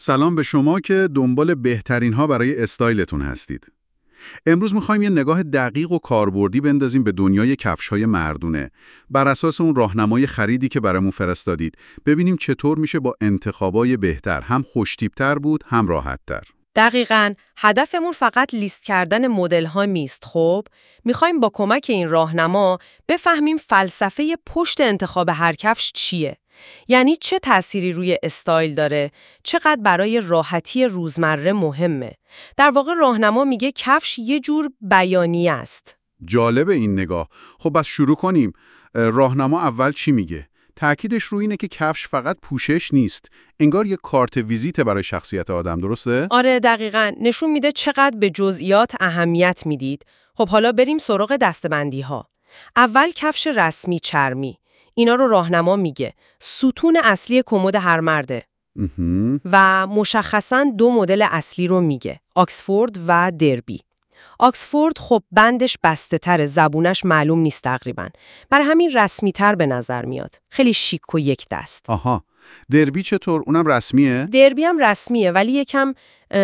سلام به شما که دنبال بهترین ها برای استایلتون هستید. امروز میخوایم یه نگاه دقیق و کاربردی بندازیم به دنیای کفش‌های مردونه. بر اساس اون راهنمای خریدی که برامون فرستادید، ببینیم چطور میشه با انتخابای بهتر هم خوش‌تیپ‌تر بود، هم راحت‌تر. دقیقاً، هدفمون فقط لیست کردن مدل‌ها نیست. خب، میخوایم با کمک این راهنما بفهمیم فلسفه پشت انتخاب هر کفش چیه. یعنی چه تأثیری روی استایل داره، چقدر برای راحتی روزمره مهمه. در واقع راهنما میگه کفش یه جور بیانیه است. جالب این نگاه. خب بس شروع کنیم. راهنما اول چی میگه؟ تأکیدش روی اینه که کفش فقط پوشش نیست. انگار یه کارت ویزیت برای شخصیت آدم، درسته؟ آره دقیقاً، نشون میده چقدر به جزئیات اهمیت میدید. خب حالا بریم سراغ دسته‌بندی ها. اول کفش رسمی چرمی. اینا رو راهنما میگه. ستون اصلی کمد هر مرده. و مشخصاً دو مدل اصلی رو میگه. آکسفورد و دربی. آکسفورد خب بندش بسته تره، زبونش معلوم نیست تقریباً. برای همین رسمی تر به نظر میاد. خیلی شیک و یک دست. آها. دربی چطور؟ اونم رسمیه؟ دربی هم رسمیه ولی یکم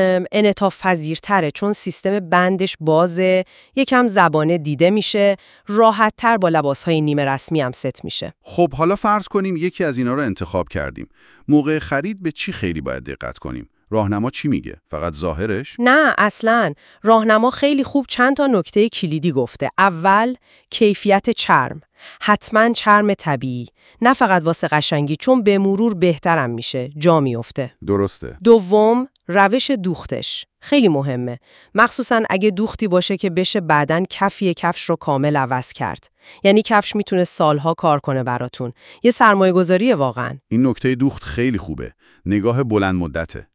انعطاف پذیرتره، چون سیستم بندش بازه، یکم زبانه دیده میشه، راحت تر با لباسهای نیمه رسمی هم ست میشه. خب حالا فرض کنیم یکی از اینا رو انتخاب کردیم. موقع خرید به چی خیلی باید دقت کنیم؟ راهنما چی میگه؟ فقط ظاهرش؟ نه اصلاً، راهنما خیلی خوب چند تا نکته کلیدی گفته. اول، کیفیت چرم. حتما چرم طبیعی، نه فقط واسه قشنگی، چون به مرور بهترم میشه، جا میفته. درسته. دوم، روش دوختش. خیلی مهمه، مخصوصاً اگه دوختی باشه که بشه بعداً کفش رو کامل عوض کرد. یعنی کفش میتونه سالها کار کنه براتون. یه سرمایه‌گذاریه واقعاً. این نکته دوخت خیلی خوبه. نگاه بلند مدته.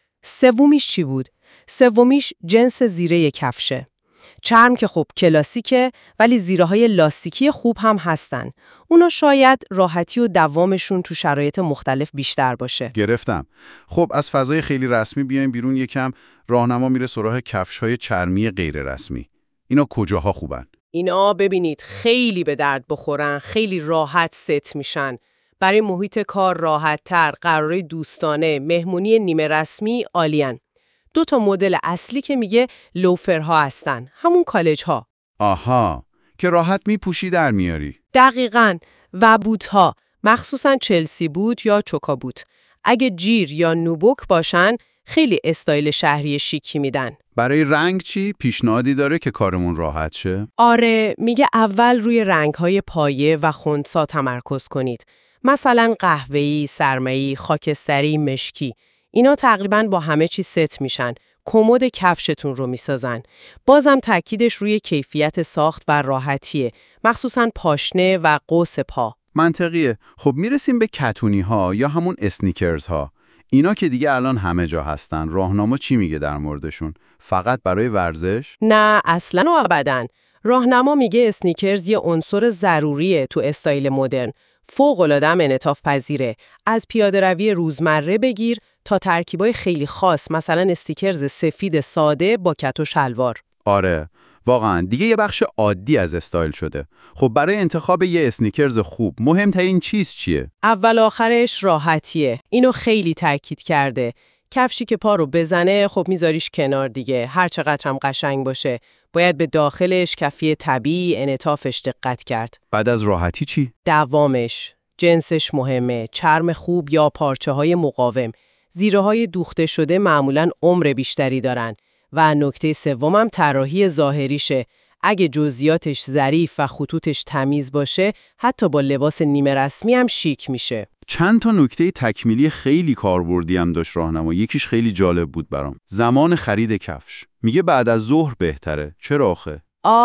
سومیش چی بود؟ سومیش جنس زیره کفشه. چرم که خب کلاسیکه، ولی زیره‌های لاستیکی خوب هم هستن. اونا شاید راحتی و دوامشون تو شرایط مختلف بیشتر باشه. گرفتم. خب از فضای خیلی رسمی بیایم بیرون یکم. راهنما میره سراغ کفش‌های چرمی غیر رسمی. اینا کجاها خوبن؟ اینا ببینید خیلی به درد بخورن، خیلی راحت ست میشن. برای محیط کار راحت‌تر، قراره دوستانه، مهمونی نیمه رسمی عالین. دو تا مدل اصلی که میگه لوفرها هستن، همون کالج‌ها. آها، که راحت میپوشی در میاری. دقیقاً. و بوت‌ها، مخصوصاً چلسی بوت یا چوکا بوت. اگه جیر یا نوبوک باشن، خیلی استایل شهری شیکی میدن. برای رنگ چی؟ پیشنهادی داره که کارمون راحت شه؟ آره، میگه اول روی رنگ‌های پایه و خنثی تمرکز کنید. مثلا قهوه‌ای، سرمه‌ای، خاکستری، مشکی. اینا تقریباً با همه چی ست میشن. کمد کفشتون رو میسازن. بازم تاکیدش روی کیفیت ساخت و راحتیه، مخصوصاً پاشنه و قوس پا. منطقیه. خب میرسیم به کتونی ها یا همون اسنیکرز ها. اینا که دیگه الان همه جا هستن. راهنما چی میگه در موردشون؟ فقط برای ورزش؟ نه اصلاً و ابداً. راهنما میگه اسنیکرز یه عنصر ضروریه تو استایل مدرن. فوق‌العاده انعطاف پذیره. از پیاده‌روی روزمره بگیر تا ترکیبای خیلی خاص، مثلا استیکرز سفید ساده با کت و شلوار. آره. واقعا دیگه یه بخش عادی از استایل شده. خب برای انتخاب یه اسنیکرز خوب مهمترین چیز چیه؟ اول آخرش راحتیه. اینو خیلی تاکید کرده. کفشی که پا رو بزنه خب میذاریش کنار دیگه، هر چقدر هم قشنگ باشه. باید به داخلش، کفی طبیعی، انعطافش دقت کرد. بعد از راحتی چی؟ دوامش، جنسش مهمه، چرم خوب یا پارچه‌های مقاوم. زیره‌های دوخته شده معمولاً عمر بیشتری دارن. و نکته سومم طراحی ظاهریشه. اگه جزئیاتش ظریف و خطوطش تمیز باشه، حتی با لباس نیمه رسمی هم شیک میشه. چند تا نکته تکمیلی خیلی کاربردی هم داشت راهنما. یکیش خیلی جالب بود برام. زمان خرید کفش. میگه بعد از ظهر بهتره. چرا آخه؟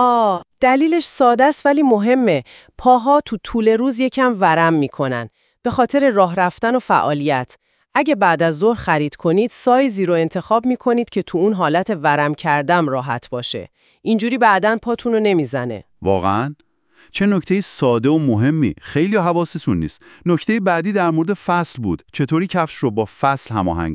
دلیلش ساده است ولی مهمه. پاها تو طول روز یکم ورم میکنن به خاطر راه رفتن و فعالیت. اگه بعد از ظهر خرید کنید، سایزی رو انتخاب میکنید که تو اون حالت ورم کردم راحت باشه. اینجوری بعداً پاتون رو نمیزنه. واقعاً؟ چه نکته ساده و مهمی. خیلی حواسشون نیست. نکته بعدی در مورد فصل بود. چطوری کفش رو با فصل هماهنگ کنیم؟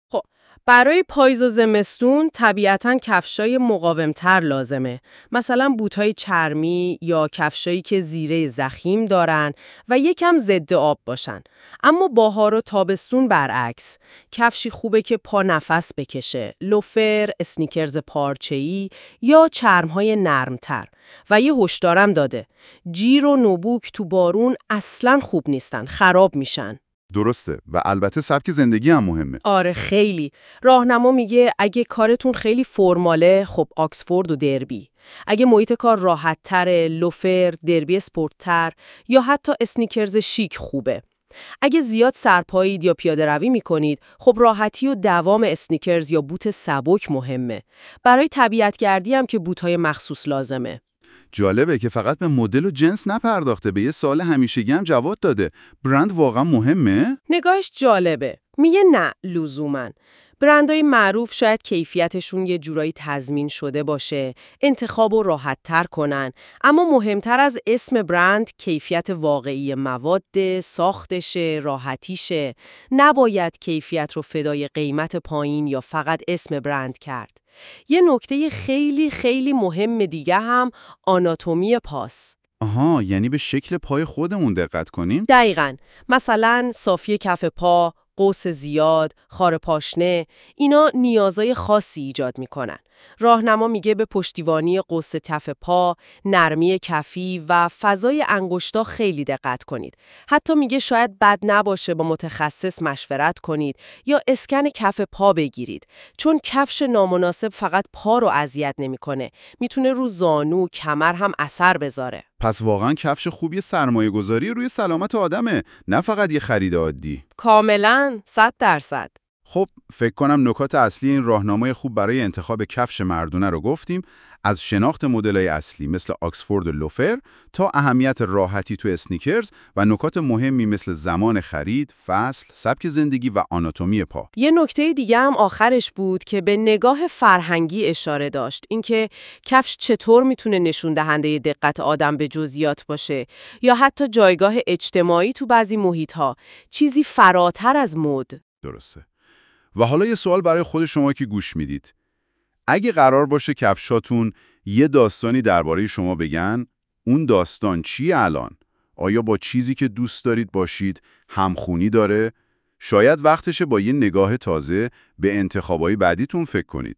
خب برای پاییز و زمستون طبیعتاً کفشای مقاومتر لازمه. مثلا بوت‌های چرمی یا کفشایی که زیره ضخیم دارن و یکم ضد آب باشن. اما بهار و تابستون برعکس. کفشی خوبه که پا نفس بکشه. لوفر، اسنیکرز پارچه‌ای یا چرم‌های نرمتر. و یه هشدارم داده. جیر و نبوک تو بارون اصلاً خوب نیستن. خراب میشن. درسته و البته سبک زندگی هم مهمه. آره خیلی. راهنما میگه اگه کارتون خیلی فرماله، خب آکسفورد و دربی. اگه محیط کار راحت تره، لوفر، دربی اسپورتتر یا حتی اسنیکرز شیک خوبه. اگه زیاد سرپایید یا پیاده روی میکنید، خب راحتی و دوام اسنیکرز یا بوت سبک مهمه. برای طبیعتگردی هم که بوت‌های مخصوص لازمه. جالبه که فقط به مدل و جنس نپرداخته، به یه سوال همیشگی هم جواب داده. برند واقعا مهمه؟ نگاهش جالبه. میگه نه لزومن. برندهای معروف شاید کیفیتشون یه جورایی تضمین شده باشه، انتخاب رو راحت تر کنن، اما مهمتر از اسم برند کیفیت واقعی مواد، ساختشه، راحتیشه. نباید کیفیت رو فدای قیمت پایین یا فقط اسم برند کرد. یه نکته خیلی خیلی مهم دیگه هم آناتومی پاس. آها، یعنی به شکل پای خودمون دقت کنیم؟ دقیقاً. مثلا صافی کف پا، قوس زیاد، خار پاشنه، اینا نیازای خاصی ایجاد میکنن. راهنما میگه به پشتیبانی قوس کف پا، نرمی کفی و فضای انگشتا خیلی دقت کنید. حتی میگه شاید بد نباشه با متخصص مشورت کنید یا اسکن کف پا بگیرید، چون کفش نامناسب فقط پا رو اذیت نمیکنه، میتونه رو زانو، کمر هم اثر بذاره. پس واقعا کفش خوبی سرمایه‌گذاری روی سلامت آدمه، نه فقط یه خرید عادی. کاملاً 100%. خب فکر کنم نکات اصلی این راهنمای خوب برای انتخاب کفش مردونه رو گفتیم، از شناخت مدل‌های اصلی مثل آکسفورد و لوفر تا اهمیت راحتی تو اسنیکرز و نکات مهمی مثل زمان خرید، فصل، سبک زندگی و آناتومی پا. یه نکته دیگه هم آخرش بود که به نگاه فرهنگی اشاره داشت، اینکه کفش چطور میتونه نشون دهنده دقت آدم به جزئیات باشه یا حتی جایگاه اجتماعی تو بعضی محیط‌ها، چیزی فراتر از مد. درسته. و حالا یه سوال برای خود شما که گوش میدید. اگه قرار باشه کفشاتون یه داستانی درباره شما بگن، اون داستان چیه الان؟ آیا با چیزی که دوست دارید باشید همخونی داره؟ شاید وقتشه با یه نگاه تازه به انتخابای بعدیتون فکر کنید.